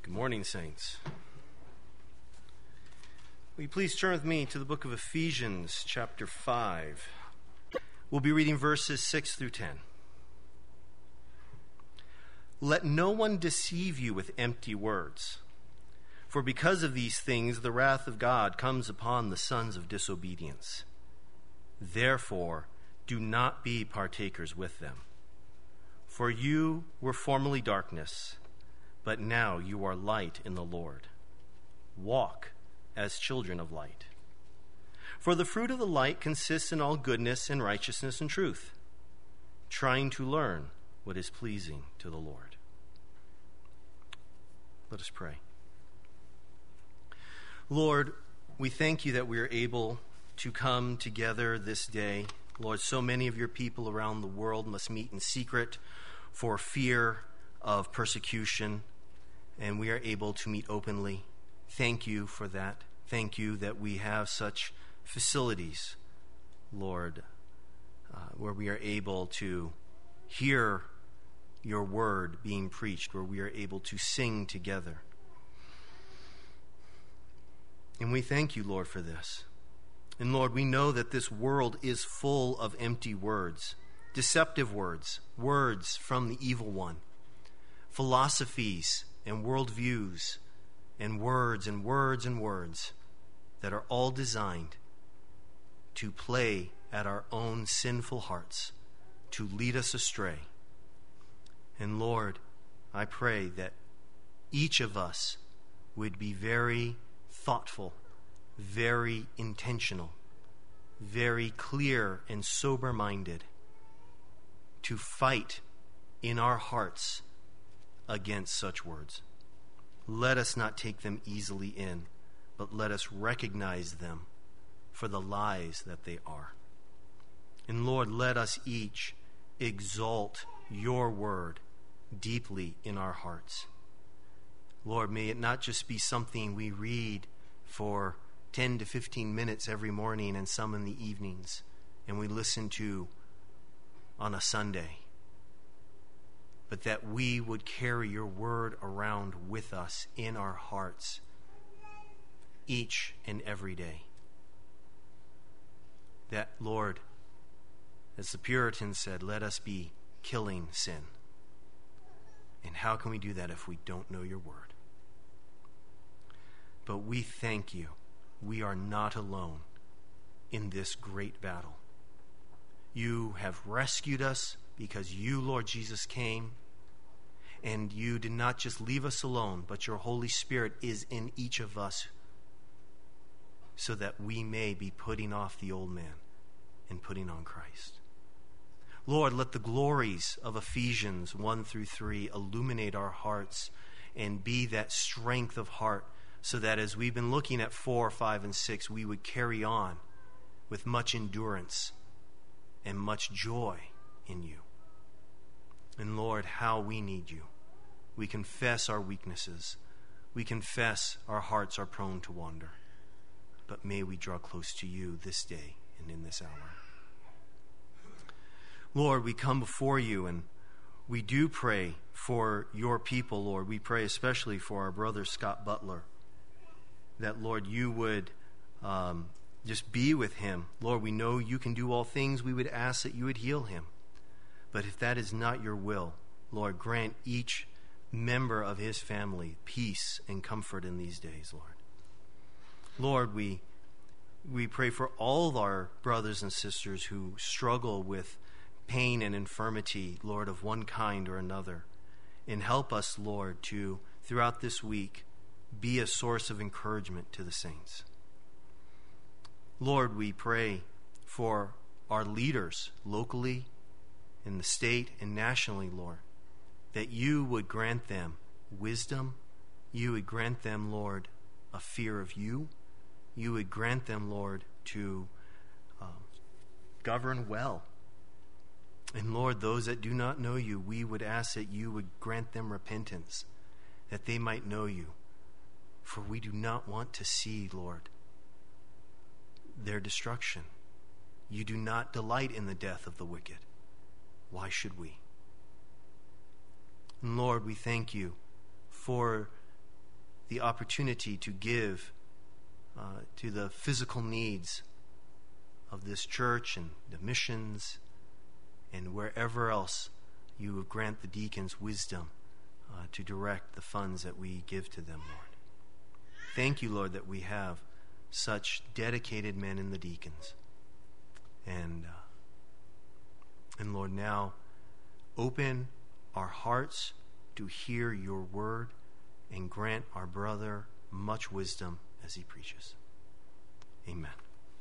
Good morning, saints. Will you please turn with me to the book of Ephesians, chapter 5. We'll be reading verses 6 through 10. Let no one deceive you with empty words, for because of these things the wrath of God comes upon the sons of disobedience. Therefore, do not be partakers with them. For you were formerly darkness, but now you are light in the Lord. Walk as children of light. For the fruit of the light consists in all goodness and righteousness and truth, trying to learn what is pleasing to the Lord. Let us pray. Lord, we thank you that we are able to come together this day. Lord, so many of your people around the world must meet in secret for fear of persecution, and we are able to meet openly. Thank you for that. Thank you that we have such facilities, Lord, where we are able to hear your word being preached, where we are able to sing together. And we thank you, Lord, for this. And Lord, we know that this world is full of empty words, deceptive words, words from the evil one, philosophies and worldviews and words and words and words that are all designed to play at our own sinful hearts, to lead us astray. And Lord, I pray that each of us would be very thoughtful, very intentional, very clear and sober-minded to fight in our hearts against such words. Let us not take them easily in, but let us recognize them for the lies that they are. And Lord, let us each exalt your word deeply in our hearts. Lord, may it not just be something we read for 10 to 15 minutes every morning and some in the evenings, and we listen to on a Sunday, but that we would carry your word around with us in our hearts each and every day. That, Lord, as the Puritans said, let us be killing sin. And how can we do that if we don't know your word? But we thank you. We are not alone in this great battle. You have rescued us because you, Lord Jesus, came, and you did not just leave us alone, but your Holy Spirit is in each of us so that we may be putting off the old man and putting on Christ. Lord, let the glories of Ephesians 1 through 3 illuminate our hearts and be that strength of heart so that as we've been looking at 4, 5, and 6, we would carry on with much endurance and much joy in you. And Lord, how we need you. We confess our weaknesses. We confess our hearts are prone to wander. But may we draw close to you this day and in this hour. Lord, we come before you and we do pray for your people, Lord. We pray especially for our brother Scott Butler, that, Lord, you would just be with him. Lord, we know you can do all things. We would ask that you would heal him. But if that is not your will, Lord, grant each member of his family peace and comfort in these days, Lord. Lord, we pray for all of our brothers and sisters who struggle with pain and infirmity, Lord, of one kind or another. And help us, Lord, to, throughout this week, be a source of encouragement to the saints. Lord, we pray for our leaders locally, in the state, and nationally, Lord, that you would grant them wisdom. You would grant them, Lord, a fear of you. You would grant them, Lord, to govern well. And Lord, those that do not know you, we would ask that you would grant them repentance, that they might know you. For we do not want to see, Lord, their destruction. You do not delight in the death of the wicked. Why should we? And Lord, we thank you for the opportunity to give to the physical needs of this church and the missions and wherever else you grant the deacons wisdom to direct the funds that we give to them, Lord. Thank you, Lord, that we have such dedicated men in the deacons. And Lord, now open our hearts to hear your word and grant our brother much wisdom as he preaches. Amen.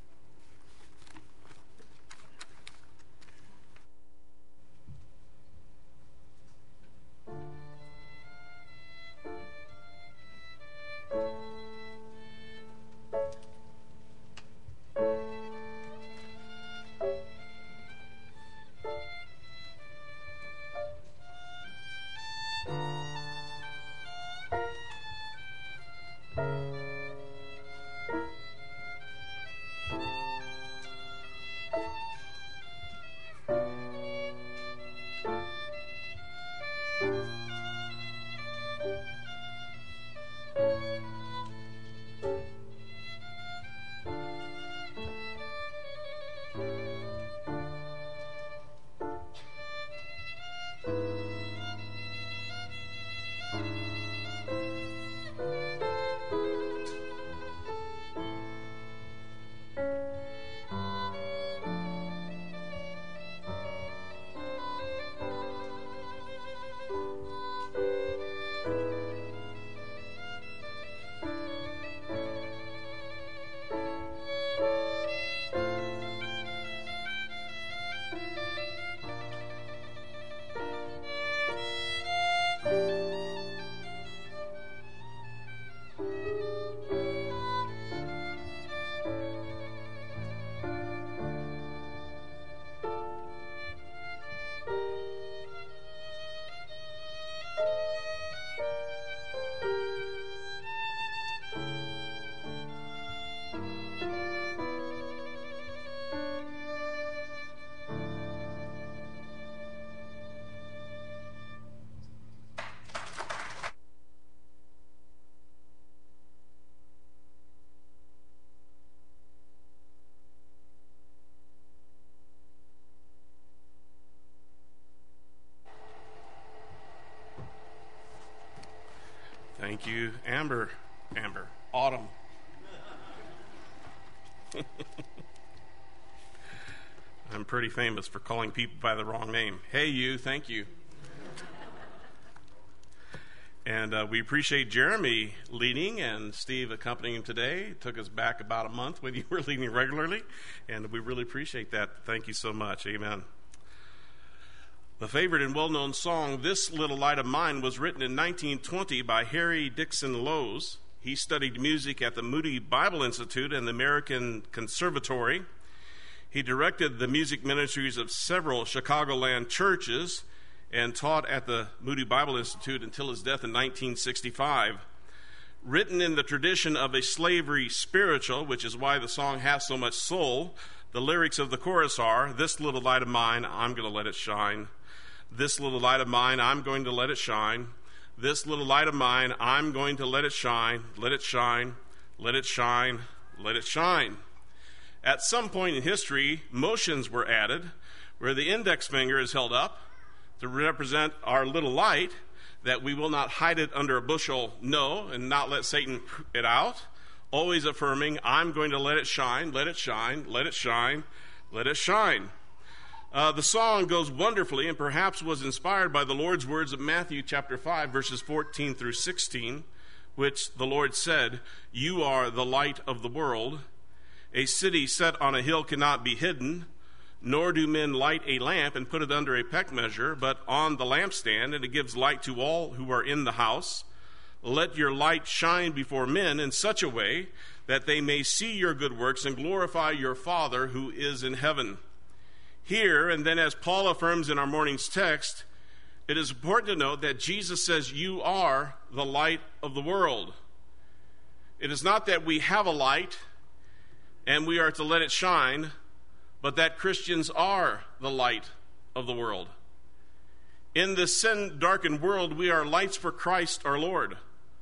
Thank you, Amber. Autumn. I'm pretty famous for calling people by the wrong name. Hey, you, thank you. And we appreciate Jeremy leading and Steve accompanying him today. It took us back about a month when you were leading regularly, and we really appreciate that. Thank you so much. Amen. The favorite and well-known song, This Little Light of Mine, was written in 1920 by Harry Dixon Lowes. He studied music at the Moody Bible Institute and the American Conservatory. He directed the music ministries of several Chicagoland churches and taught at the Moody Bible Institute until his death in 1965. Written in the tradition of a slavery spiritual, which is why the song has so much soul, the lyrics of the chorus are, "This little light of mine, I'm going to let it shine. This little light of mine, I'm going to let it shine. This little light of mine, I'm going to let it shine. Let it shine, let it shine, let it shine." At some point in history, motions were added where the index finger is held up to represent our little light, that we will not hide it under a bushel, no, and not let Satan it out, always affirming, I'm going to let it shine, let it shine, let it shine, let it shine. The song goes wonderfully and perhaps was inspired by the Lord's words of Matthew chapter 5, verses 14 through 16, which the Lord said, "You are the light of the world. A city set on a hill cannot be hidden, nor do men light a lamp and put it under a peck measure, but on the lampstand, and it gives light to all who are in the house. Let your light shine before men in such a way that they may see your good works and glorify your Father who is in heaven." Here, and then as Paul affirms in our morning's text, it is important to note that Jesus says, you are the light of the world. It is not that we have a light and we are to let it shine, but that Christians are the light of the world. In this sin-darkened world, we are lights for Christ our Lord.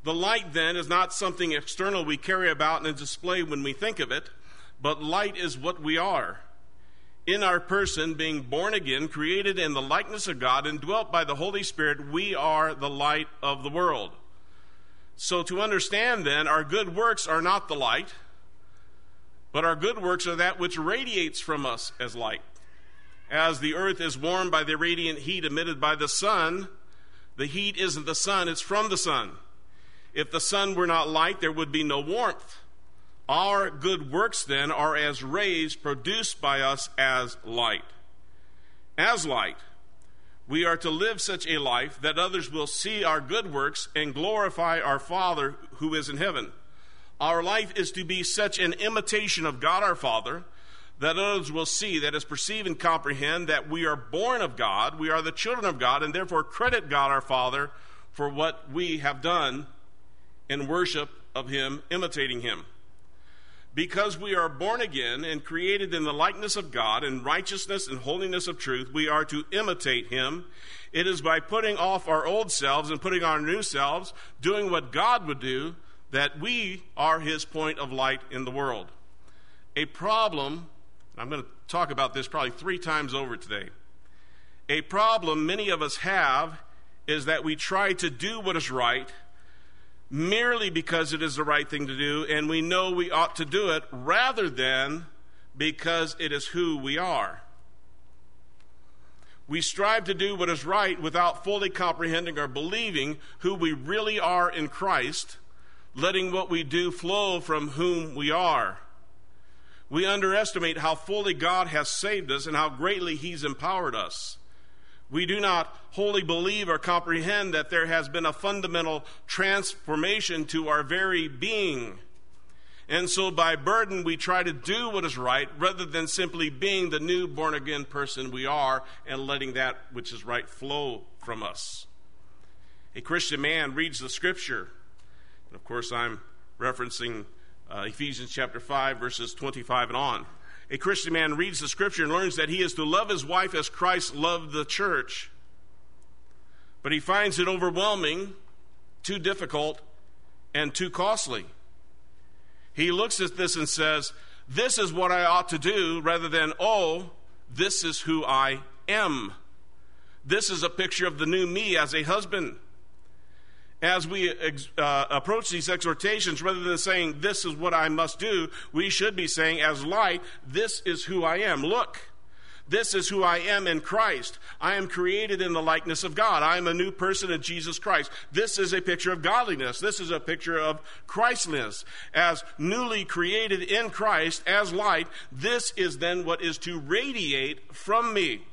The light then is not something external we carry about and display when we think of it, but light is what we are. In our person, being born again, created in the likeness of God, and dwelt by the Holy Spirit, we are the light of the world. So to understand then, our good works are not the light, but our good works are that which radiates from us as light. As the earth is warmed by the radiant heat emitted by the sun, the heat isn't the sun, it's from the sun. If the sun were not light, there would be no warmth. Our good works, then, are as rays produced by us as light. As light, we are to live such a life that others will see our good works and glorify our Father who is in heaven. Our life is to be such an imitation of God our Father that others will see, that is, perceive and comprehend that we are born of God, we are the children of God, and therefore credit God our Father for what we have done in worship of Him, imitating Him. Because we are born again and created in the likeness of God in righteousness and holiness of truth, we are to imitate Him. It is by putting off our old selves and putting on our new selves, doing what God would do, that we are His point of light in the world. A problem, I'm going to talk about this probably 3 times over today. A problem many of us have is that we try to do what is right merely because it is the right thing to do, and we know we ought to do it, rather than because it is who we are. We strive to do what is right without fully comprehending or believing who we really are in Christ, letting what we do flow from whom we are. We underestimate how fully God has saved us and how greatly He's empowered us. We do not wholly believe or comprehend that there has been a fundamental transformation to our very being. And so by burden, we try to do what is right rather than simply being the new born-again person we are and letting that which is right flow from us. A Christian man reads the Scripture. And of course, I'm referencing Ephesians chapter 5, verses 25 and on. A Christian man reads the Scripture and learns that he is to love his wife as Christ loved the church. But he finds it overwhelming, too difficult, and too costly. He looks at this and says, this is what I ought to do, rather than, oh, this is who I am. This is a picture of the new me as a husband. As we approach these exhortations, rather than saying, this is what I must do, we should be saying, as light, this is who I am. Look, this is who I am in Christ. I am created in the likeness of God. I am a new person in Jesus Christ. This is a picture of godliness. This is a picture of Christliness. As newly created in Christ, as light, this is then what is to radiate from me.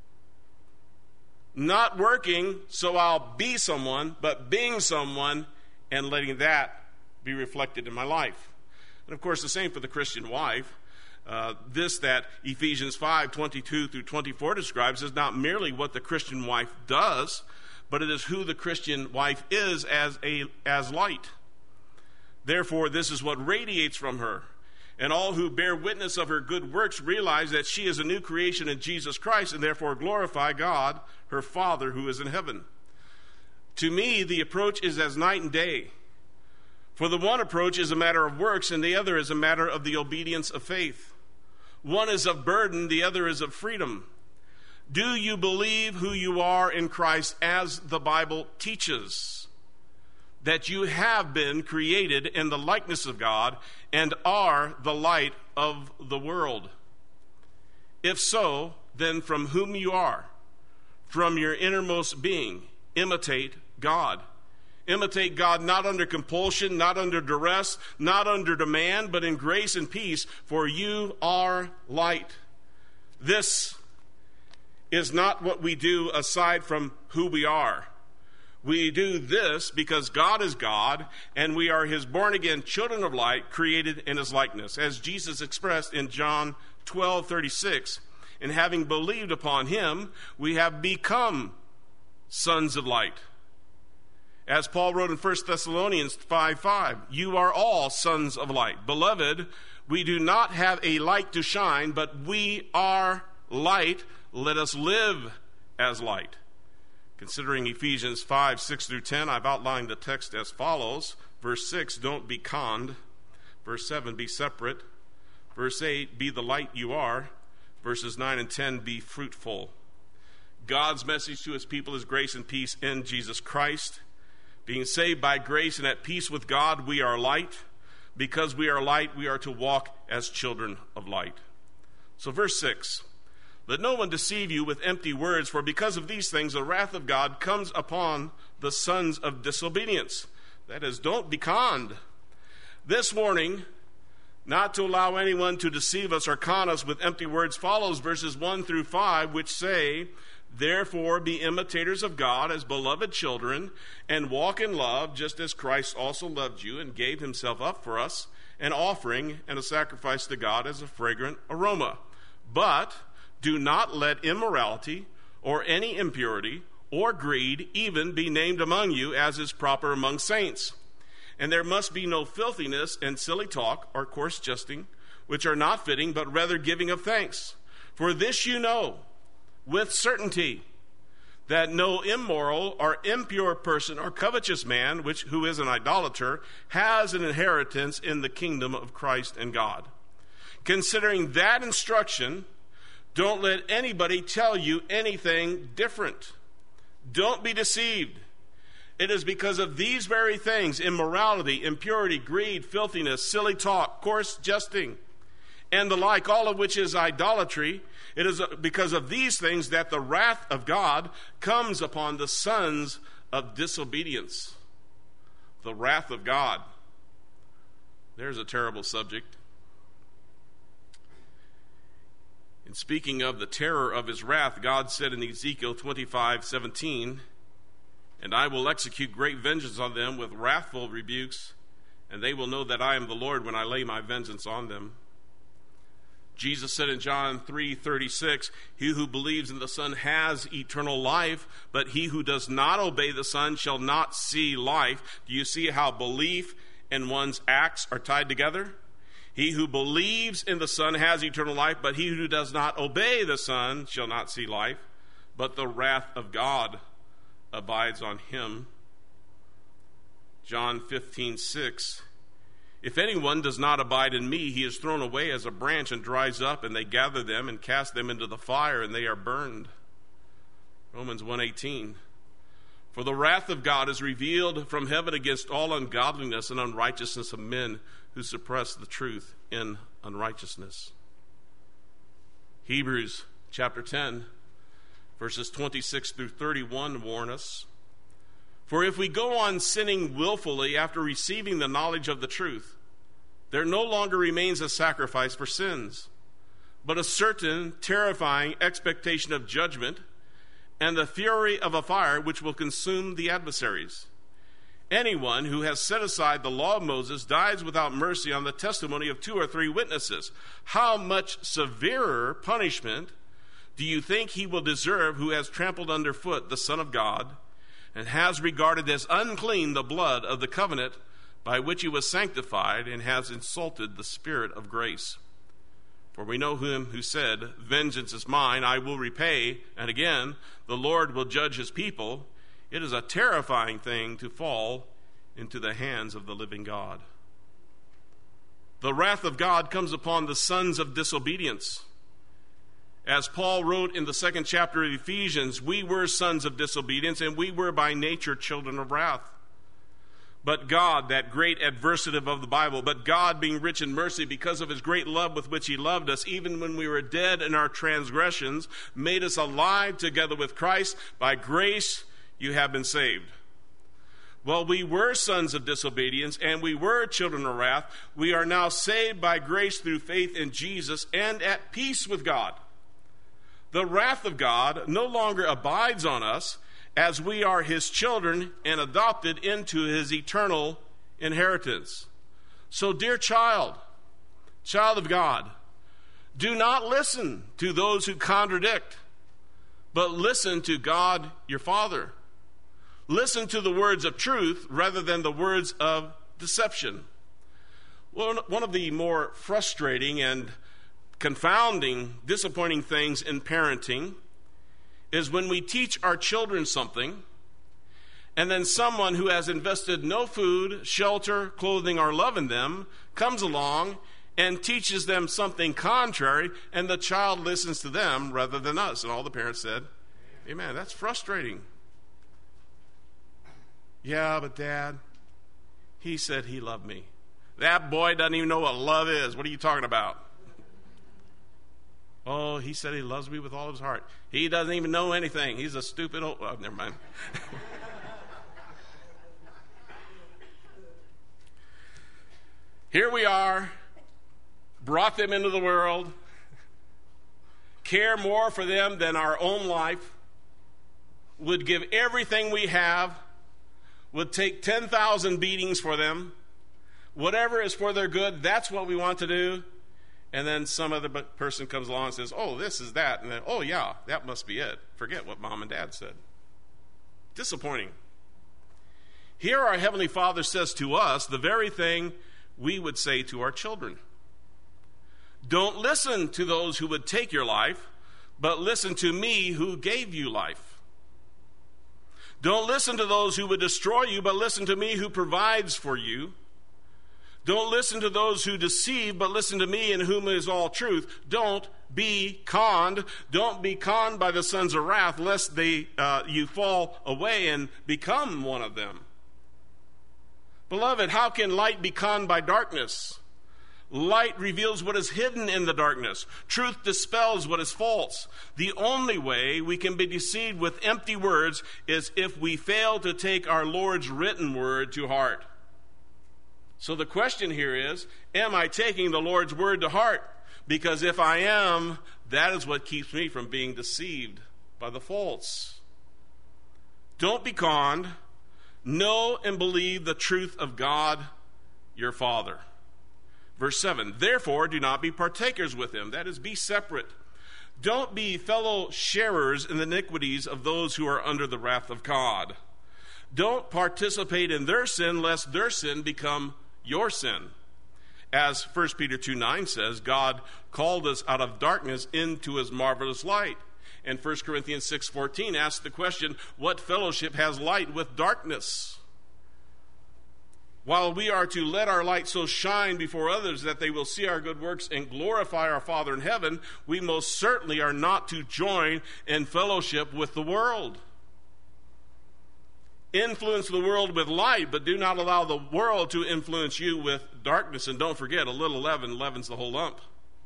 Not working so I'll be someone, but being someone and letting that be reflected in my life. And of course, the same for the Christian wife. This that Ephesians 5:22 through 24 describes is not merely what the Christian wife does, but it is who the Christian wife is as light. Therefore, this is what radiates from her. And all who bear witness of her good works realize that she is a new creation in Jesus Christ and therefore glorify God, her Father who is in heaven. To me, the approach is as night and day. For the one approach is a matter of works and the other is a matter of the obedience of faith. One is of burden, the other is of freedom. Do you believe who you are in Christ as the Bible teaches? That you have been created in the likeness of God and are the light of the world. If so, then from whom you are, from your innermost being, imitate God. Imitate God not under compulsion, not under duress, not under demand, but in grace and peace, for you are light. This is not what we do aside from who we are. We do this because God is God, and we are His born-again children of light, created in His likeness. As Jesus expressed in John 12:36, and having believed upon Him, we have become sons of light. As Paul wrote in 1 Thessalonians 5:5, you are all sons of light. Beloved, we do not have a light to shine, but we are light. Let us live as light. Considering Ephesians 5, 6 through 10, I've outlined the text as follows. Verse 6, don't be conned. Verse 7, be separate. Verse 8, be the light you are. Verses 9 and 10, be fruitful. God's message to his people is grace and peace in Jesus Christ. Being saved by grace and at peace with God, we are light. Because we are light, we are to walk as children of light. So verse 6, let no one deceive you with empty words, for because of these things the wrath of God comes upon the sons of disobedience. That is, don't be conned. This warning, not to allow anyone to deceive us or con us with empty words, follows verses 1 through 5, which say, therefore be imitators of God as beloved children, and walk in love, just as Christ also loved you and gave himself up for us, an offering and a sacrifice to God as a fragrant aroma. But do not let immorality or any impurity or greed even be named among you, as is proper among saints. And there must be no filthiness and silly talk or coarse jesting, which are not fitting, but rather giving of thanks. For this you know with certainty, that no immoral or impure person or covetous man, who is an idolater, has an inheritance in the kingdom of Christ and God. Considering that instruction, don't let anybody tell you anything different. Don't be deceived. It is because of these very things, immorality, impurity, greed, filthiness, silly talk, coarse jesting, and the like, all of which is idolatry. It is because of these things that the wrath of God comes upon the sons of disobedience. The wrath of God. There's a terrible subject. In speaking of the terror of his wrath, God said in Ezekiel 25:17, and I will execute great vengeance on them with wrathful rebukes, and they will know that I am the Lord when I lay my vengeance on them. Jesus said in John 3:36, he who believes in the Son has eternal life, but he who does not obey the Son shall not see life. Do you see how belief and one's acts are tied together? He who believes in the Son has eternal life, but he who does not obey the Son shall not see life, but the wrath of God abides on him. John 15:6, if anyone does not abide in me, he is thrown away as a branch and dries up, and they gather them and cast them into the fire, and they are burned. Romans 1:18, for the wrath of God is revealed from heaven against all ungodliness and unrighteousness of men who suppress the truth in unrighteousness. Hebrews chapter 10, verses 26 through 31 warn us, for if we go on sinning willfully after receiving the knowledge of the truth, there no longer remains a sacrifice for sins, but a certain terrifying expectation of judgment and the fury of a fire which will consume the adversaries. Anyone who has set aside the law of Moses dies without mercy on the testimony of 2 or 3 witnesses. How much severer punishment do you think he will deserve who has trampled underfoot the Son of God and has regarded as unclean the blood of the covenant by which he was sanctified and has insulted the Spirit of grace? For we know him who said, vengeance is mine, I will repay, and again, the Lord will judge his people. It is a terrifying thing to fall into the hands of the living God. The wrath of God comes upon the sons of disobedience. As Paul wrote in the 2nd chapter of Ephesians, we were sons of disobedience, and we were by nature children of wrath. But God, that great adversative of the Bible, but God, being rich in mercy because of his great love with which he loved us, even when we were dead in our transgressions, made us alive together with Christ. By grace you have been saved. Well, we were sons of disobedience, and we were children of wrath. We are now saved by grace through faith in Jesus and at peace with God. The wrath of God no longer abides on us, as we are his children and adopted into his eternal inheritance. So, dear child of God, do not listen to those who contradict, but listen to God your Father. Listen to the words of truth rather than the words of deception. Well, one of the more frustrating and confounding, disappointing things in parenting is when we teach our children something, and then someone who has invested no food, shelter, clothing, or love in them comes along and teaches them something contrary, and the child listens to them rather than us. And all the parents said, amen. That's frustrating. Yeah, but Dad, he said he loved me. That boy doesn't even know what love is. What are you talking about? Oh, he said he loves me with all his heart. He doesn't even know anything. He's a stupid old... Oh, never mind. Here we are, brought them into the world, care more for them than our own life, would give everything we have, would take 10,000 beatings for them. Whatever is for their good, that's what we want to do. And then some other person comes along and says, oh, this is that. And then, oh, yeah, that must be it. Forget what Mom and Dad said. Disappointing. Here our Heavenly Father says to us the very thing we would say to our children. Don't listen to those who would take your life, but listen to me who gave you life. Don't listen to those who would destroy you, but listen to me who provides for you. Don't listen to those who deceive, but listen to me in whom is all truth. Don't be conned. Don't be conned by the sons of wrath, lest you fall away and become one of them. Beloved, how can light be conned by darkness? Light reveals what is hidden in the darkness. Truth dispels what is false. The only way we can be deceived with empty words is if we fail to take our Lord's written word to heart. So the question here is, am I taking the Lord's word to heart? Because if I am, that is what keeps me from being deceived by the false. Don't be conned. Know and believe the truth of God, your Father. Verse 7, therefore do not be partakers with him. That is, be separate. Don't be fellow sharers in the iniquities of those who are under the wrath of God. Don't participate in their sin, lest their sin become your sin. As 1 Peter 2:9 says, God called us out of darkness into his marvelous light. And 1 Corinthians 6:14 asks the question, what fellowship has light with darkness? While we are to let our light so shine before others that they will see our good works and glorify our Father in heaven, we most certainly are not to join in fellowship with the world. Influence the world with light, but do not allow the world to influence you with darkness. And don't forget, a little leaven leavens the whole lump.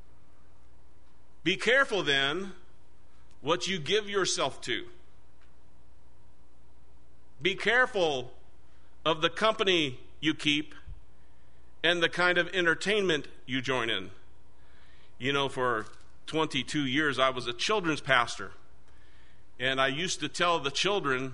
Be careful then what you give yourself to. Be careful of the company you keep and the kind of entertainment you join in. You know, for 22 years I was a children's pastor, and I used to tell the children,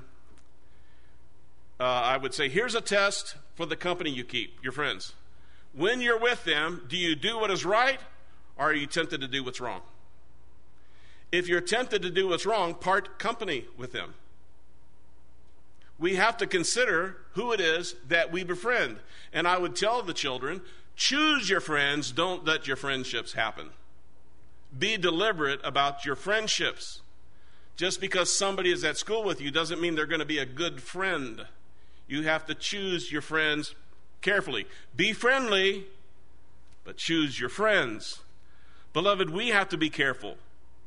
I would say, here's a test for the company you keep, your friends. When you're with them, do you do what is right, or are you tempted to do what's wrong? If you're tempted to do what's wrong, part company with them. We have to consider who it is that we befriend. And I would tell the children, choose your friends, don't let your friendships happen. Be deliberate about your friendships. Just because somebody is at school with you doesn't mean they're going to be a good friend. You have to choose your friends carefully. Be friendly, but choose your friends. Beloved, we have to be careful.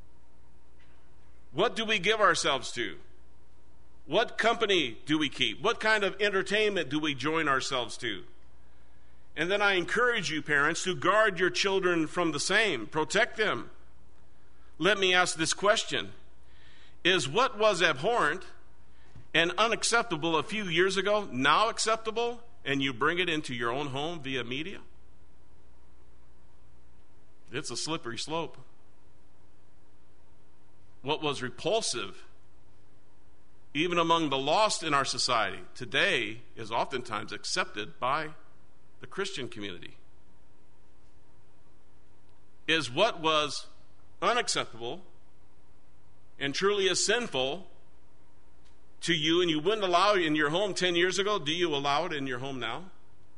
What do we give ourselves to? What company do we keep? What kind of entertainment do we join ourselves to? And then I encourage you, parents, to guard your children from the same. Protect them. Let me ask this question. Is what was abhorrent and unacceptable a few years ago now acceptable, and you bring it into your own home via media? It's a slippery slope. What was repulsive, even among the lost in our society, today is oftentimes accepted by the Christian community. Is what was unacceptable and truly is sinful to you, and you wouldn't allow it in your home 10 years ago, do you allow it in your home now?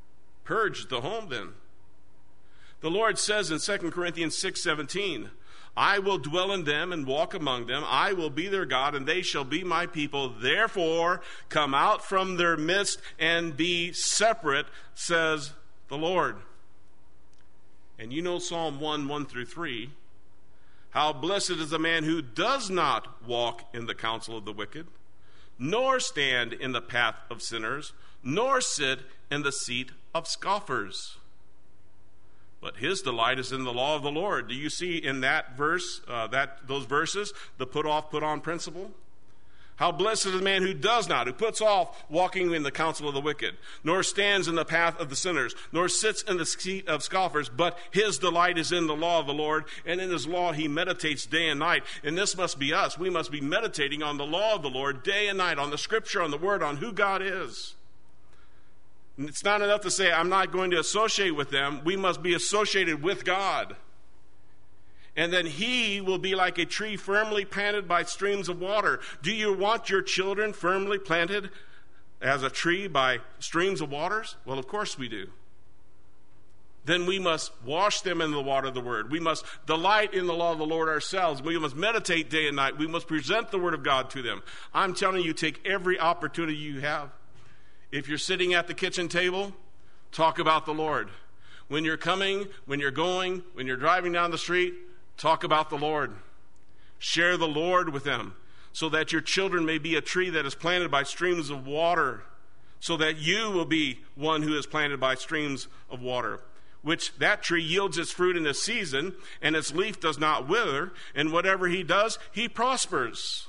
Purge the home then. The Lord says in 2 Corinthians 6:17, I will dwell in them and walk among them. I will be their God, and they shall be my people. Therefore, come out from their midst and be separate, says the Lord. And you know Psalm 1 through 3. How blessed is the man who does not walk in the counsel of the wicked, nor stand in the path of sinners, nor sit in the seat of scoffers. But his delight is in the law of the Lord. Do you see in that verse, those verses, the put off, put on principle? How blessed is the man who does not, who puts off walking in the counsel of the wicked, nor stands in the path of the sinners, nor sits in the seat of scoffers, but his delight is in the law of the Lord, and in his law he meditates day and night. And this must be us. We must be meditating on the law of the Lord day and night, on the scripture, on the word, on who God is. And it's not enough to say, I'm not going to associate with them. We must be associated with God. And then he will be like a tree firmly planted by streams of water. Do you want your children firmly planted as a tree by streams of waters? Well, of course we do. Then we must wash them in the water of the word. We must delight in the law of the Lord ourselves. We must meditate day and night. We must present the word of God to them. I'm telling you, take every opportunity you have. If you're sitting at the kitchen table, talk about the Lord. When you're coming, when you're going, when you're driving down the street, talk about the Lord. Share the Lord with them so that your children may be a tree that is planted by streams of water, so that you will be one who is planted by streams of water, which that tree yields its fruit in its season, and its leaf does not wither, and whatever he does, he prospers.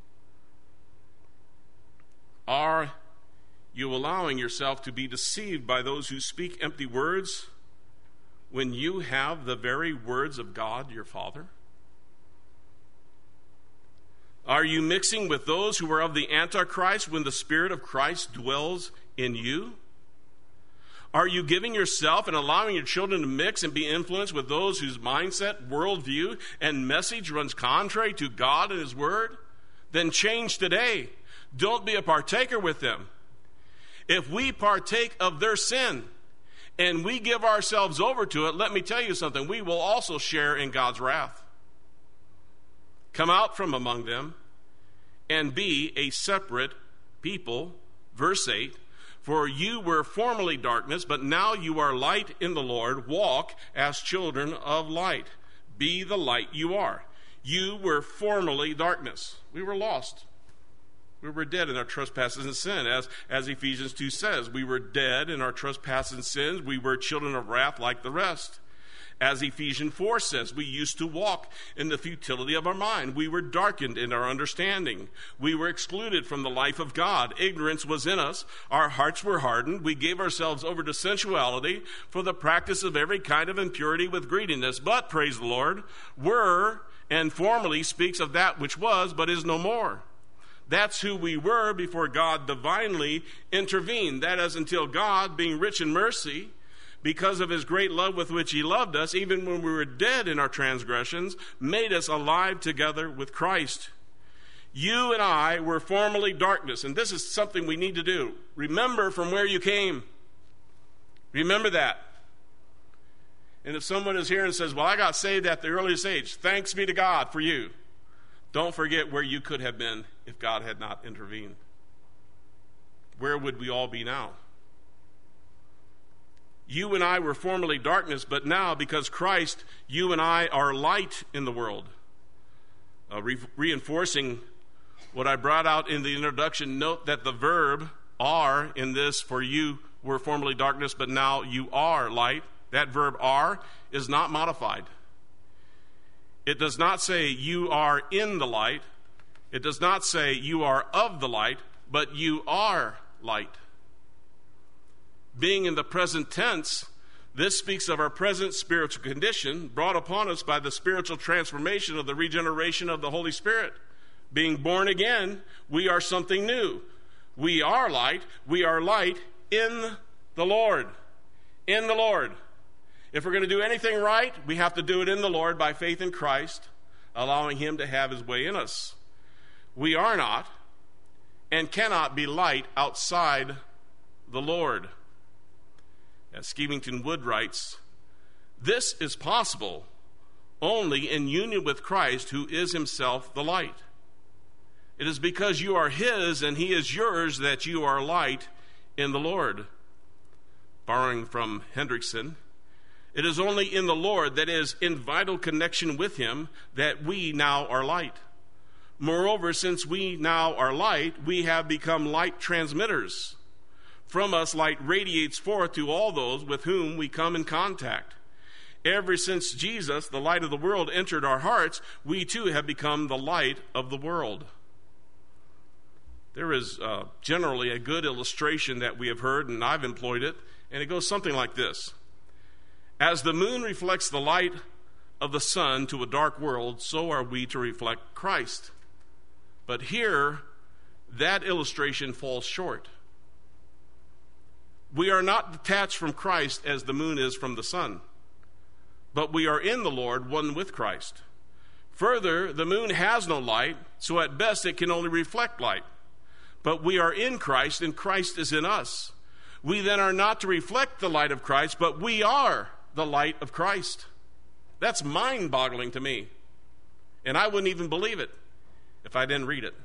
Are you allowing yourself to be deceived by those who speak empty words when you have the very words of God, your Father? Are you mixing with those who are of the Antichrist when the Spirit of Christ dwells in you? Are you giving yourself and allowing your children to mix and be influenced with those whose mindset, worldview, and message runs contrary to God and His Word? Then change today. Don't be a partaker with them. If we partake of their sin and we give ourselves over to it, let me tell you something, we will also share in God's wrath. Come out from among them and be a separate people. Verse 8, for you were formerly darkness, but now you are light in the Lord. Walk as children of light. Be the light you are. You were formerly darkness. We were lost. We were dead in our trespasses and sin. As Ephesians 2 says, we were dead in our trespasses and sins. We were children of wrath like the rest. As Ephesians 4 says, we used to walk in the futility of our mind. We were darkened in our understanding. We were excluded from the life of God. Ignorance was in us. Our hearts were hardened. We gave ourselves over to sensuality for the practice of every kind of impurity with greediness. But, praise the Lord, were and formerly speaks of that which was, but is no more. That's who we were before God divinely intervened. That is, until God, being rich in mercy, because of his great love with which he loved us, even when we were dead in our transgressions, made us alive together with Christ. You and I were formerly darkness, and this is something we need to do. Remember from where you came. Remember that. And if someone is here and says, well, I got saved at the earliest age, thanks be to God for you. Don't forget where you could have been if God had not intervened. Where would we all be now? You and I were formerly darkness, but now, because Christ, you and I are light in the world. Reinforcing what I brought out in the introduction, note that the verb are in this, for you were formerly darkness, but now you are light. That verb are is not modified. It does not say you are in the light. It does not say you are of the light, but you are light. Being in the present tense, this speaks of our present spiritual condition brought upon us by the spiritual transformation of the regeneration of the Holy Spirit. Being born again, we are something new. We are light. We are light in the Lord. In the Lord. If we're going to do anything right, we have to do it in the Lord by faith in Christ, allowing him to have his way in us. We are not and cannot be light outside the Lord. As Skevington Wood writes, this is possible only in union with Christ, who is himself the light. It is because you are his and he is yours that you are light in the Lord. Borrowing from Hendrickson, it is only in the Lord, that is, in vital connection with him, that we now are light. Moreover, since we now are light, we have become light transmitters. From us, light radiates forth to all those with whom we come in contact. Ever since Jesus, the light of the world, entered our hearts, we too have become the light of the world. There is generally a good illustration that we have heard, and I've employed it, and it goes something like this. As the moon reflects the light of the sun to a dark world, so are we to reflect Christ. But here, that illustration falls short. We are not detached from Christ as the moon is from the sun, but we are in the Lord, one with Christ. Further, the moon has no light, so at best it can only reflect light. But we are in Christ, and Christ is in us. We then are not to reflect the light of Christ, but we are the light of Christ. That's mind-boggling to me. And I wouldn't even believe it if I didn't read it.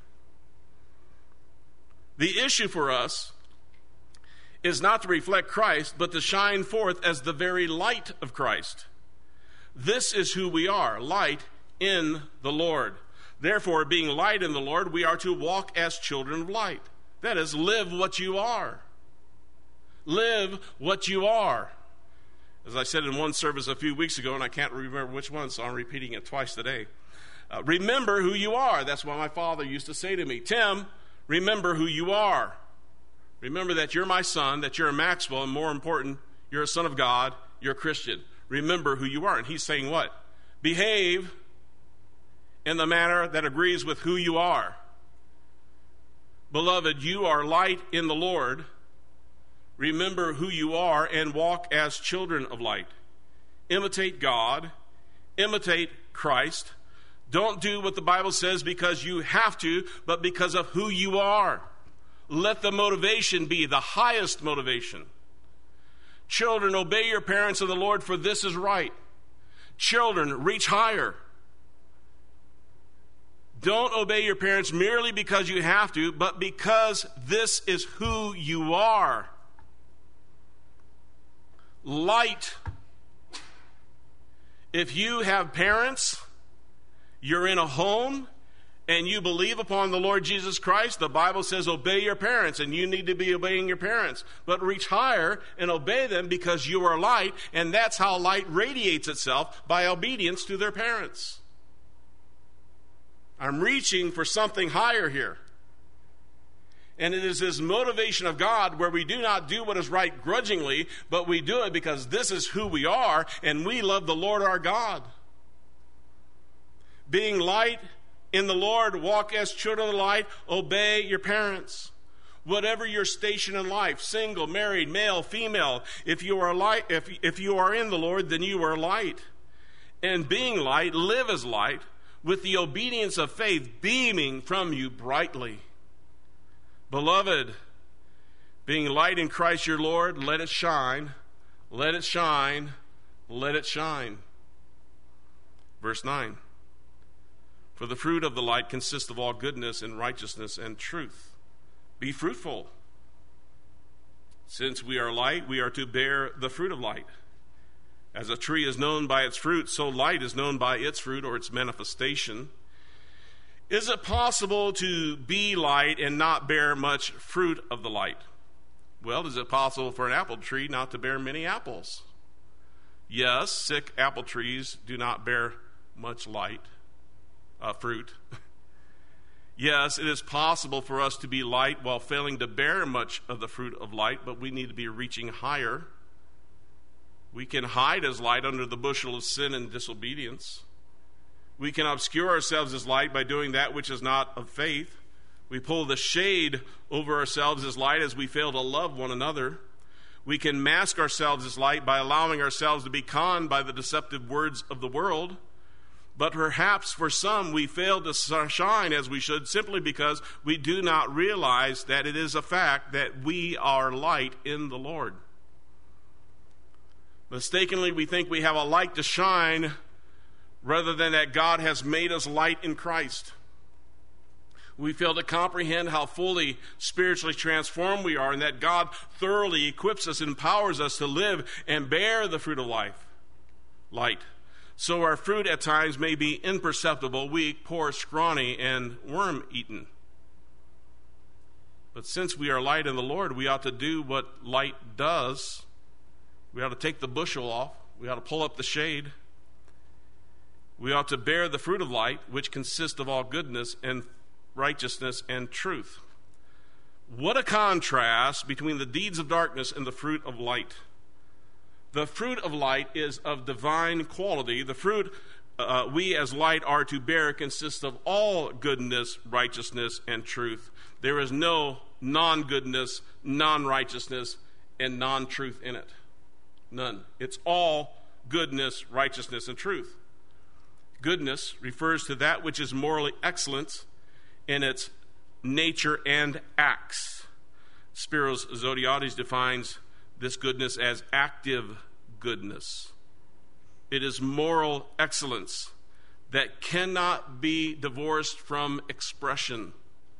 The issue for us is not to reflect Christ, but to shine forth as the very light of Christ. This is who we are, light in the Lord. Therefore, being light in the Lord, we are to walk as children of light. That is, live what you are. Live what you are. As I said in one service a few weeks ago, and I can't remember which one, so I'm repeating it twice today. Remember who you are. That's what my father used to say to me. Tim, remember who you are. Remember that you're my son, that you're a Maxwell, and more important, you're a son of God, you're a Christian. Remember who you are. And he's saying what? Behave in the manner that agrees with who you are. Beloved, you are light in the Lord. Remember who you are and walk as children of light. Imitate God. Imitate Christ. Don't do what the Bible says because you have to, but because of who you are. Let the motivation be the highest motivation. Children, obey your parents in the Lord, for this is right. Children, reach higher. Don't obey your parents merely because you have to, but because this is who you are. Light. If you have parents, you're in a home, and you believe upon the Lord Jesus Christ, the Bible says obey your parents, and you need to be obeying your parents. But reach higher and obey them because you are light, and that's how light radiates itself, by obedience to their parents. I'm reaching for something higher here. And it is this motivation of God where we do not do what is right grudgingly, but we do it because this is who we are, and we love the Lord our God. Being light in the Lord, walk as children of the light, obey your parents. Whatever your station in life, single, married, male, female, if you are light, if you are in the Lord, then you are light. And being light, live as light, with the obedience of faith beaming from you brightly. Beloved, being light in Christ your Lord, let it shine, let it shine, let it shine. Verse 9. For the fruit of the light consists of all goodness and righteousness and truth. Be fruitful. Since we are light, we are to bear the fruit of light. As a tree is known by its fruit, so light is known by its fruit or its manifestation. Is it possible to be light and not bear much fruit of the light? Well, is it possible for an apple tree not to bear many apples? Yes, sick apple trees do not bear much fruit. Yes, it is possible for us to be light while failing to bear much of the fruit of light, but we need to be reaching higher. We can hide as light under the bushel of sin and disobedience. We can obscure ourselves as light by doing that which is not of faith. We pull the shade over ourselves as light as we fail to love one another. We can mask ourselves as light by allowing ourselves to be conned by the deceptive words of the world. But perhaps for some we fail to shine as we should simply because we do not realize that it is a fact that we are light in the Lord. Mistakenly, we think we have a light to shine rather than that God has made us light in Christ. We fail to comprehend how fully spiritually transformed we are, and that God thoroughly equips us and empowers us to live and bear the fruit of light. So our fruit at times may be imperceptible, weak, poor, scrawny, and worm-eaten. But since we are light in the Lord, we ought to do what light does. We ought to take the bushel off. We ought to pull up the shade. We ought to bear the fruit of light, which consists of all goodness and righteousness and truth. What a contrast between the deeds of darkness and the fruit of light. The fruit of light is of divine quality. The fruit we as light are to bear consists of all goodness, righteousness, and truth. There is no non-goodness, non-righteousness, and non-truth in it. None. It's all goodness, righteousness, and truth. Goodness refers to that which is morally excellent in its nature and acts. Spiros Zodhiates defines this goodness as active goodness. It is moral excellence that cannot be divorced from expression.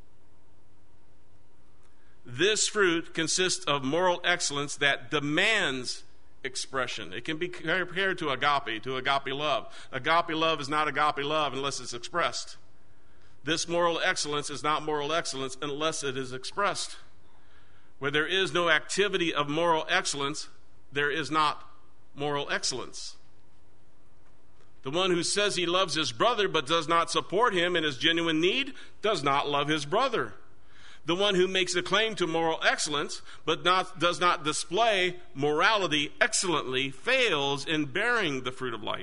This fruit consists of moral excellence that demands expression. It can be compared to agape love. Agape love is not agape love unless it's expressed. This moral excellence is not moral excellence unless it is expressed. Where there is no activity of moral excellence, there is not moral excellence. The one who says he loves his brother but does not support him in his genuine need does not love his brother. The one who makes a claim to moral excellence but does not display morality excellently fails in bearing the fruit of light.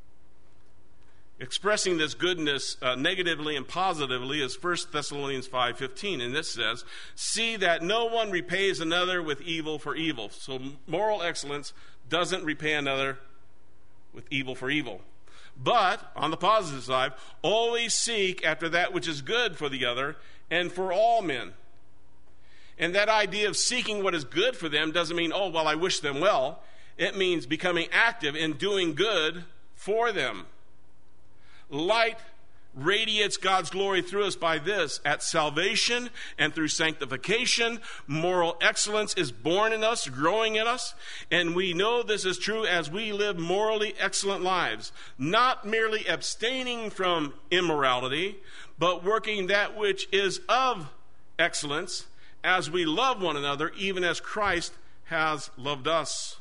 Expressing this goodness negatively and positively is 1 Thessalonians 5:15, and this says, "See that no one repays another with evil for evil." So moral excellence doesn't repay another with evil for evil. But, on the positive side, always seek after that which is good for the other and for all men. And that idea of seeking what is good for them doesn't mean, oh, well, I wish them well. It means becoming active in doing good for them. Light radiates God's glory through us by this. At salvation and through sanctification, moral excellence is born in us, growing in us, and we know this is true as we live morally excellent lives, not merely abstaining from immorality, but working that which is of excellence as we love one another, even as Christ has loved us.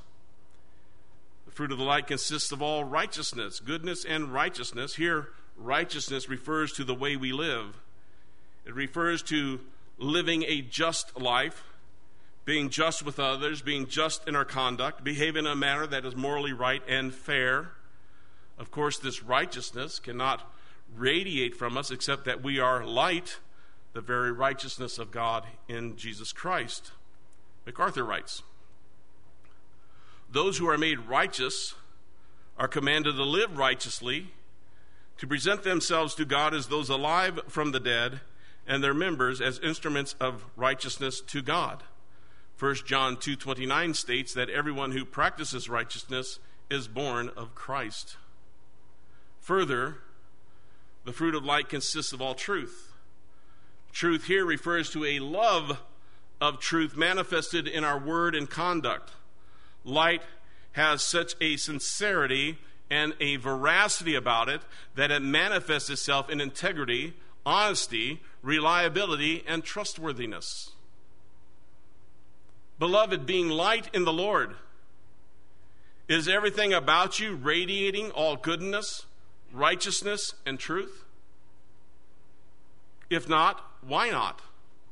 The fruit of the light consists of all righteousness, goodness and righteousness. Here, righteousness refers to the way we live. It refers to living a just life, being just with others, being just in our conduct, behaving in a manner that is morally right and fair. Of course, this righteousness cannot radiate from us except that we are light, the very righteousness of God in Jesus Christ. MacArthur writes, "Those who are made righteous are commanded to live righteously, to present themselves to God as those alive from the dead, and their members as instruments of righteousness to God." 1 John 2:29 states that everyone who practices righteousness is born of Christ. Further, the fruit of light consists of all truth. Truth here refers to a love of truth manifested in our word and conduct. Light has such a sincerity and a veracity about it that it manifests itself in integrity, honesty, reliability, and trustworthiness. Beloved, being light in the Lord, is everything about you radiating all goodness, righteousness, and truth? If not, why not?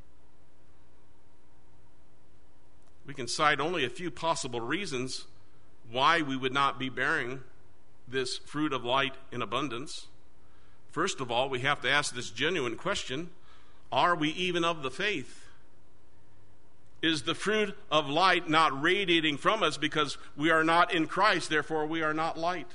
We can cite only a few possible reasons why we would not be bearing this fruit of light in abundance. First of all, we have to ask this genuine question: are we even of the faith? Is the fruit of light not radiating from us because we are not in Christ, therefore we are not light?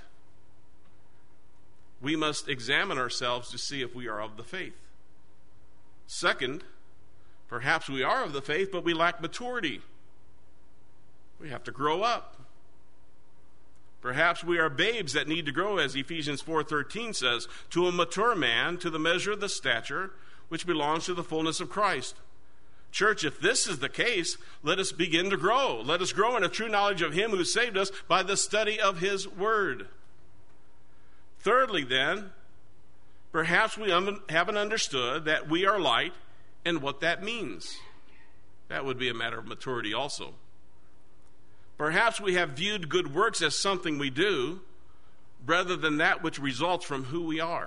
We must examine ourselves to see if we are of the faith. Second, perhaps we are of the faith, but we lack maturity. We have to grow up. Perhaps we are babes that need to grow, as Ephesians 4:13 says, to a mature man, to the measure of the stature which belongs to the fullness of Christ. Church, if this is the case, let us begin to grow. Let us grow in a true knowledge of him who saved us by the study of his word. Thirdly, then, perhaps we haven't understood that we are light and what that means. That would be a matter of maturity also. Perhaps we have viewed good works as something we do rather than that which results from who we are.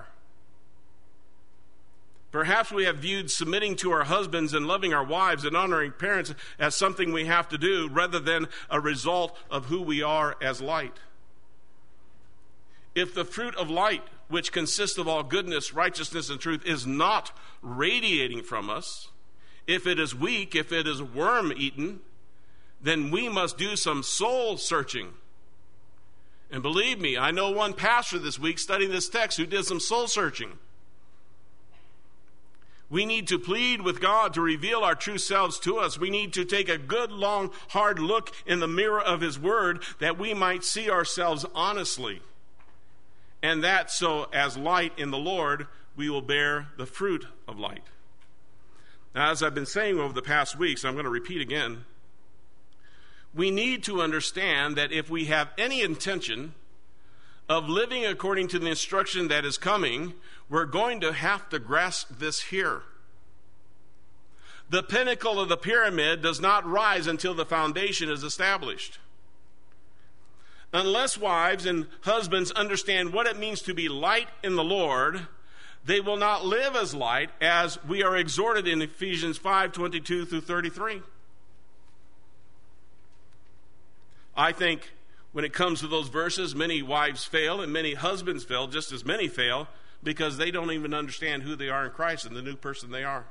Perhaps we have viewed submitting to our husbands and loving our wives and honoring parents as something we have to do rather than a result of who we are as light. If the fruit of light, which consists of all goodness, righteousness, and truth, is not radiating from us, if it is weak, if it is worm-eaten, then we must do some soul searching. And believe me, I know one pastor this week studying this text who did some soul searching. We need to plead with God to reveal our true selves to us. We need to take a good, long, hard look in the mirror of his word that we might see ourselves honestly. And that so as light in the Lord, we will bear the fruit of light. Now, as I've been saying over the past weeks, I'm going to repeat again, we need to understand that if we have any intention of living according to the instruction that is coming, we're going to have to grasp this here. The pinnacle of the pyramid does not rise until the foundation is established. Unless wives and husbands understand what it means to be light in the Lord, they will not live as light, as we are exhorted in Ephesians 5:22 through 33. I think when it comes to those verses, many wives fail and many husbands fail, just as many fail, because they don't even understand who they are in Christ and the new person they are.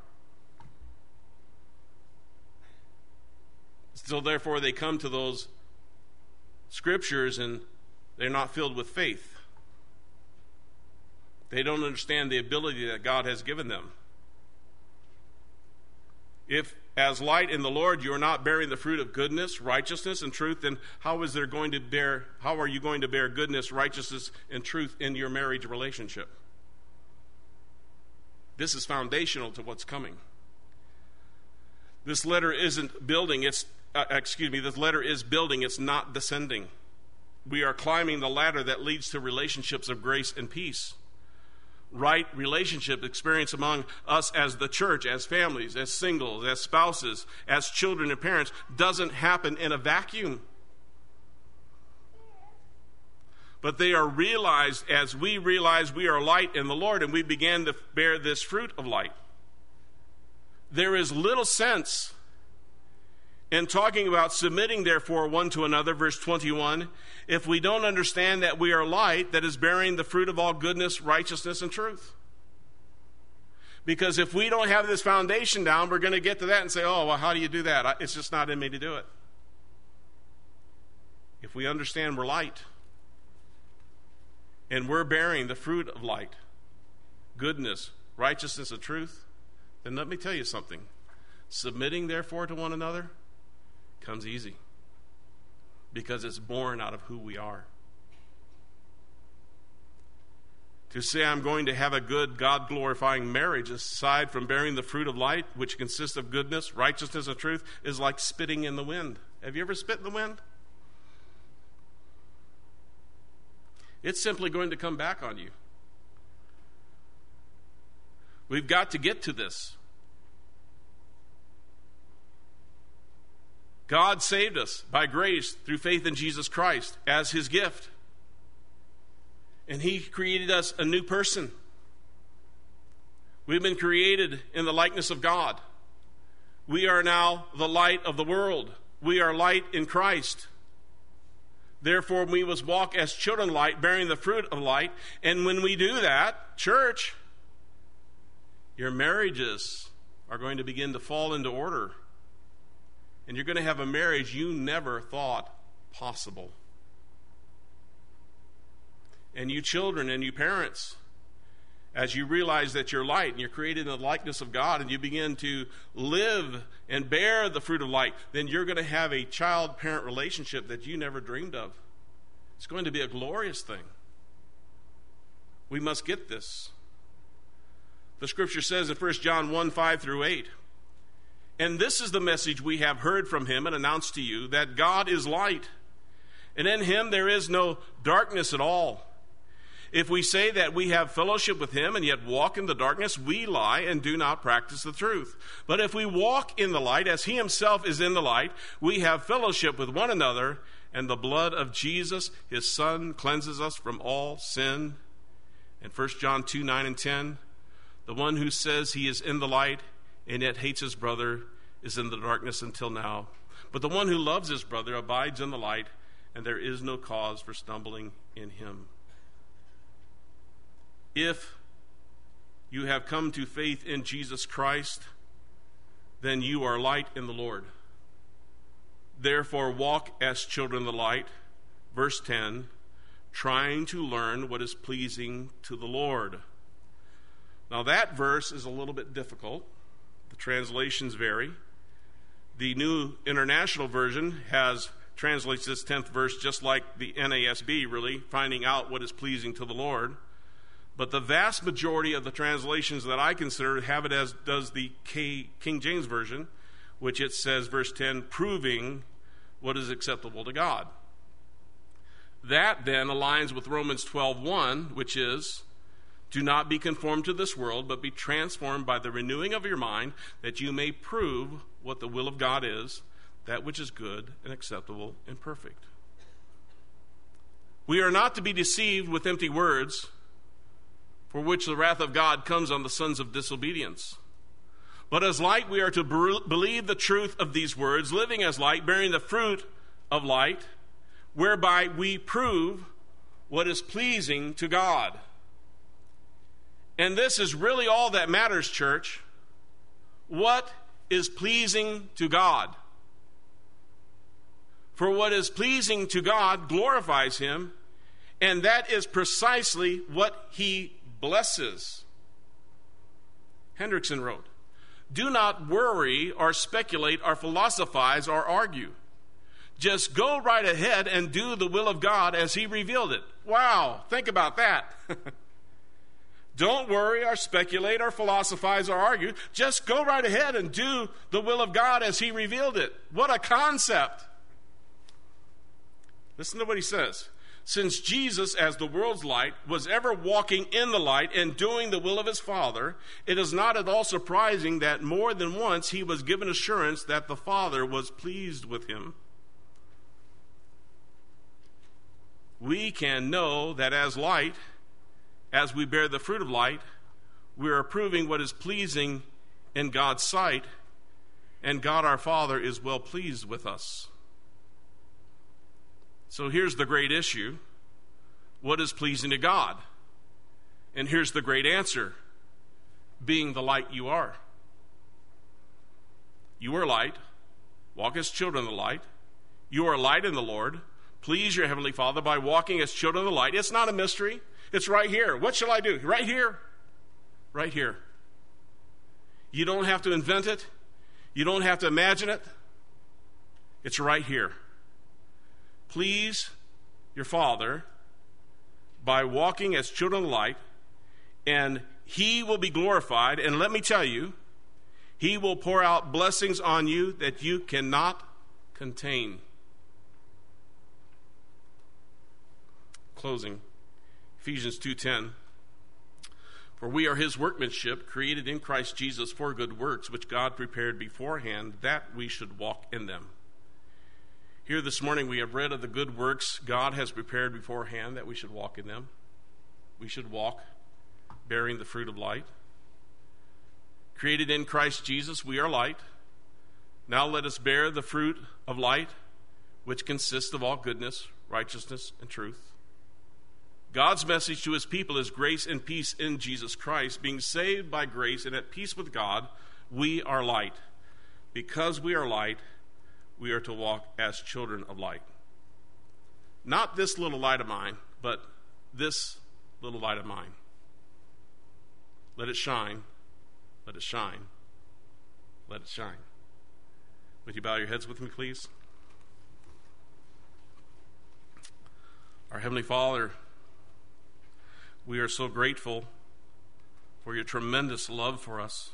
So therefore they come to those scriptures and they're not filled with faith. They don't understand the ability that God has given them. If as light in the Lord you are not bearing the fruit of goodness, righteousness, and truth, then how are you going to bear goodness, righteousness, and truth in your marriage relationship? This is foundational to what's coming. This letter isn't building, this letter is building, it's not descending. We are climbing the ladder that leads to relationships of grace and peace. Right relationship experience among us as the church, as families, as singles, as spouses, as children and parents doesn't happen in a vacuum. But they are realized as we realize we are light in the Lord and we begin to bear this fruit of light. There is little sense in talking about submitting, therefore, one to another, verse 21, if we don't understand that we are light that is bearing the fruit of all goodness, righteousness, and truth. Because if we don't have this foundation down, we're going to get to that and say, oh, well, how do you do that? It's just not in me to do it. If we understand we're light and we're bearing the fruit of light, goodness, righteousness, and truth, then let me tell you something. Submitting, therefore, to one another comes easy because it's born out of who we are. To say I'm going to have a good, God-glorifying marriage, aside from bearing the fruit of light, which consists of goodness, righteousness, and truth, is like spitting in the wind. Have you ever spit in the wind? It's simply going to come back on you. We've got to get to this. God saved us by grace through faith in Jesus Christ as his gift. And he created us a new person. We've been created in the likeness of God. We are now the light of the world. We are light in Christ. Therefore, we must walk as children of light, bearing the fruit of light. And when we do that, church, your marriages are going to begin to fall into order. And you're going to have a marriage you never thought possible. And you children and you parents, as you realize that you're light and you're created in the likeness of God and you begin to live and bear the fruit of light, then you're going to have a child-parent relationship that you never dreamed of. It's going to be a glorious thing. We must get this. The scripture says in 1 John 1, 5 through 8, "And this is the message we have heard from him and announced to you, that God is light, and in him there is no darkness at all. If we say that we have fellowship with him and yet walk in the darkness, we lie and do not practice the truth. But if we walk in the light as he himself is in the light, we have fellowship with one another, and the blood of Jesus, his Son, cleanses us from all sin." And 1 John 2, 9 and 10, "The one who says he is in the light and yet hates his brother is in the darkness until now. But the one who loves his brother abides in the light, and there is no cause for stumbling in him." If you have come to faith in Jesus Christ, then you are light in the Lord. Therefore, walk as children of the light. Verse 10, "Trying to learn what is pleasing to the Lord." Now that verse is a little bit difficult. The translations vary. The New International Version translates this 10th verse just like the NASB, really, finding out what is pleasing to the Lord. But the vast majority of the translations that I consider have it as does the King James Version, which it says, verse 10, "Proving what is acceptable to God." That then aligns with Romans 12:1, which is, "Do not be conformed to this world, but be transformed by the renewing of your mind, that you may prove what the will of God is, that which is good and acceptable and perfect." We are not to be deceived with empty words, for which the wrath of God comes on the sons of disobedience. But as light, we are to believe the truth of these words, living as light, bearing the fruit of light, whereby we prove what is pleasing to God. And this is really all that matters, church. What is pleasing to God? For what is pleasing to God glorifies him, and that is precisely what he blesses. Hendrickson wrote, "Do not worry or speculate or philosophize or argue. Just go right ahead and do the will of God as he revealed it." Wow, think about that. Don't worry or speculate or philosophize or argue. Just go right ahead and do the will of God as he revealed it. What a concept. Listen to what he says. "Since Jesus, as the world's light, was ever walking in the light and doing the will of his Father, it is not at all surprising that more than once he was given assurance that the Father was pleased with him." We can know that as light, as we bear the fruit of light, we are proving what is pleasing in God's sight, and God our Father is well pleased with us. So here's the great issue. What is pleasing to God? And here's the great answer. Being the light you are. You are light. Walk as children of the light. You are light in the Lord. Please your Heavenly Father by walking as children of the light. It's not a mystery. It's right here. What shall I do? Right here. Right here. You don't have to invent it. You don't have to imagine it. It's right here. Please your Father by walking as children of light, and he will be glorified. And let me tell you, he will pour out blessings on you that you cannot contain. Closing, Ephesians 2:10. "For we are his workmanship, created in Christ Jesus for good works, which God prepared beforehand that we should walk in them." Here this morning we have read of the good works God has prepared beforehand that we should walk in them. We should walk bearing the fruit of light. Created in Christ Jesus, we are light. Now let us bear the fruit of light, which consists of all goodness, righteousness, and truth. God's message to his people is grace and peace in Jesus Christ. Being saved by grace and at peace with God, we are light. Because we are light, we are to walk as children of light. Not this little light of mine, but this little light of mine. Let it shine. Let it shine. Let it shine. Would you bow your heads with me, please? Heavenly Father, we are so grateful for your tremendous love for us.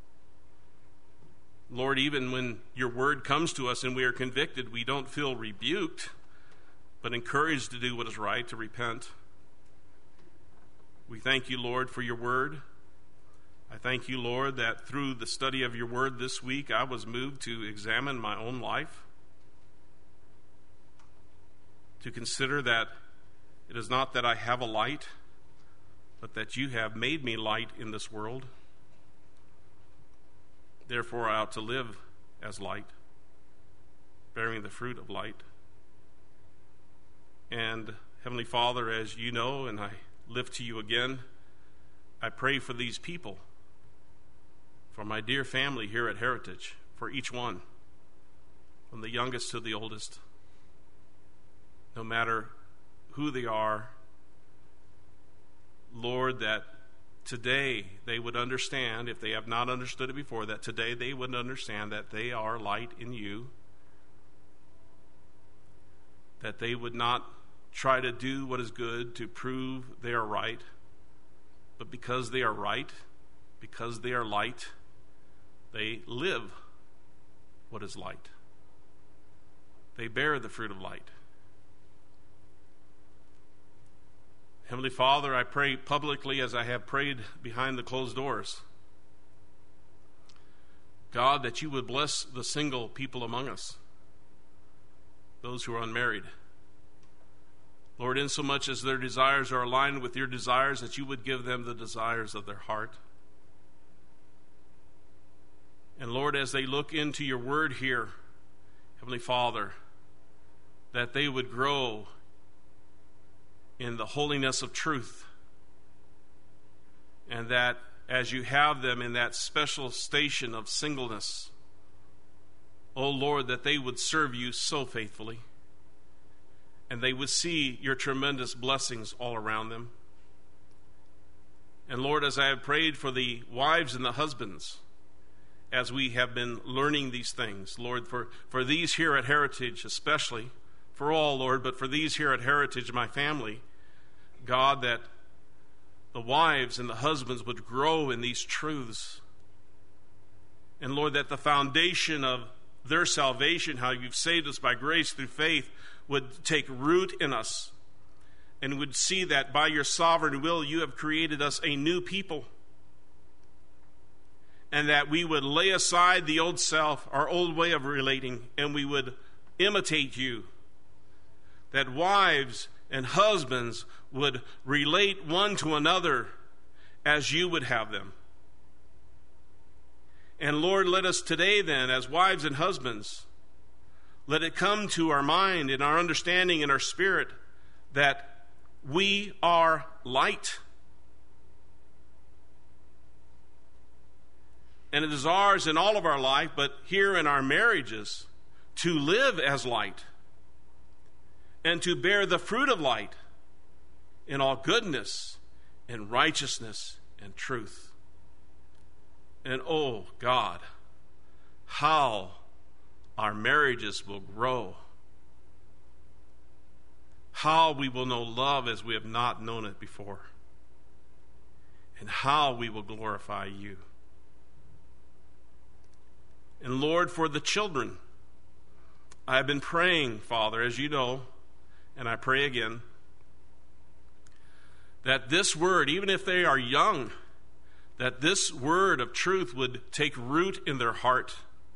Lord, even when your word comes to us and we are convicted, we don't feel rebuked, but encouraged to do what is right, to repent. We thank you, Lord, for your word. I thank you, Lord, that through the study of your word this week, I was moved to examine my own life, to consider that it is not that I have a light, but that you have made me light in this world. Therefore, I ought to live as light, bearing the fruit of light. And Heavenly Father, as you know, and I lift to you again, I pray for these people, for my dear family here at Heritage, for each one, from the youngest to the oldest, no matter who they are, Lord, that today they would understand, if they have not understood it before, that today they would understand that they are light in you, that they would not try to do what is good to prove they are right, but because they are right, because they are light, they live what is light. They bear the fruit of light. Heavenly Father, I pray publicly as I have prayed behind the closed doors, God, that you would bless the single people among us, those who are unmarried. Lord, insomuch as their desires are aligned with your desires, that you would give them the desires of their heart. And Lord, as they look into your word here, Heavenly Father, that they would grow in the holiness of truth, and that as you have them in that special station of singleness, oh Lord, that they would serve you so faithfully, and they would see your tremendous blessings all around them. And Lord, as I have prayed for the wives and the husbands, as we have been learning these things, Lord, for these here at Heritage especially, for all, Lord, but for these here at Heritage, my family, God, that the wives and the husbands would grow in these truths. And Lord, that the foundation of their salvation, how you've saved us by grace through faith, would take root in us, and would see that by your sovereign will you have created us a new people, and that we would lay aside the old self, our old way of relating, and we would imitate you. That wives and husbands would relate one to another as you would have them. And Lord, let us today then, as wives and husbands, let it come to our mind and our understanding and our spirit that we are light. And it is ours in all of our life, but here in our marriages, to live as light and to bear the fruit of light in all goodness and righteousness and truth. And oh God, how our marriages will grow. How we will know love as we have not known it before. And how we will glorify you. And Lord, for the children, I have been praying, Father, as you know, and I pray again, that this word, even if they are young, that this word of truth would take root in their heart,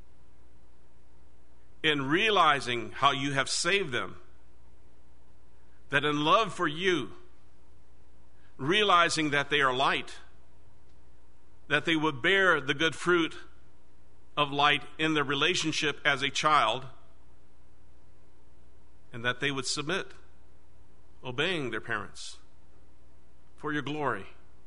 in realizing how you have saved them, that in love for you, realizing that they are light, that they would bear the good fruit of light in their relationship as a child, and that they would submit, obeying their parents for your glory.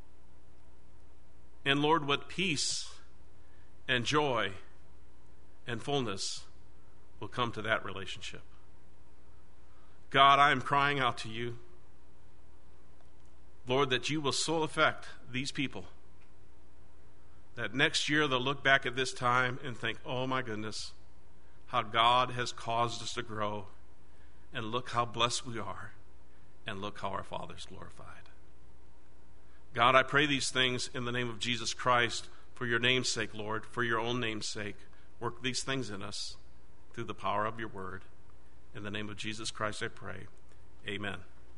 And Lord, what peace and joy and fullness will come to that relationship. God, I am crying out to you, Lord, that you will so affect these people that next year they'll look back at this time and think, oh my goodness, how God has caused us to grow, and look how blessed we are and look how our Father is glorified. God, I pray these things in the name of Jesus Christ, for your name's sake, Lord, for your own name's sake. Work these things in us through the power of your word. In the name of Jesus Christ I pray. Amen.